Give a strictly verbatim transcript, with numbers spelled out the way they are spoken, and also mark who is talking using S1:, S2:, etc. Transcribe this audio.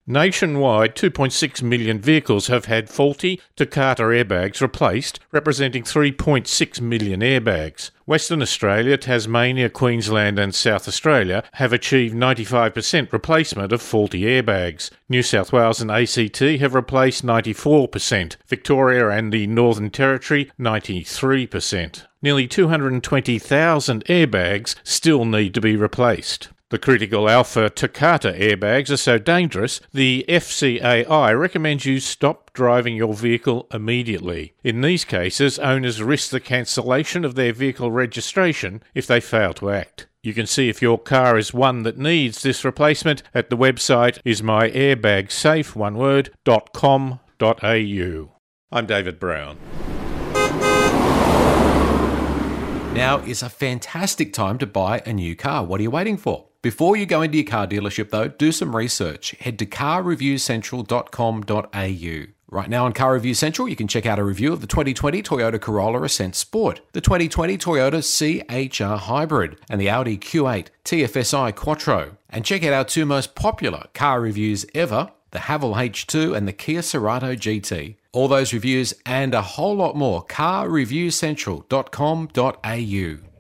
S1: Nationwide, two point six million vehicles have had faulty Takata airbags replaced, representing three point six million airbags. Western Australia, Tasmania, Queensland and South Australia have achieved ninety-five percent replacement of faulty airbags. New South Wales and A C T have replaced ninety-four percent. Victoria and the Northern Territory, ninety-three percent. Nearly two hundred twenty thousand airbags still need to be replaced. The critical Alpha Takata airbags are so dangerous, the F C A I recommends you stop driving your vehicle immediately. In these cases, owners risk the cancellation of their vehicle registration if they fail to act. You can see if your car is one that needs this replacement at the website is my airbag safe one word, dot com dot a u. I'm David Brown.
S2: Now is a fantastic time to buy a new car. What are you waiting for? Before you go into your car dealership though, do some research. Head to car review central dot com dot a u. Right now on Car Review Central, you can check out a review of the twenty twenty Toyota Corolla Ascent Sport, the twenty twenty Toyota C H R Hybrid, and the Audi Q eight T F S I Quattro. And check out our two most popular car reviews ever, the Haval H two and the Kia Cerato G T. All those reviews and a whole lot more, car review central dot com dot a u.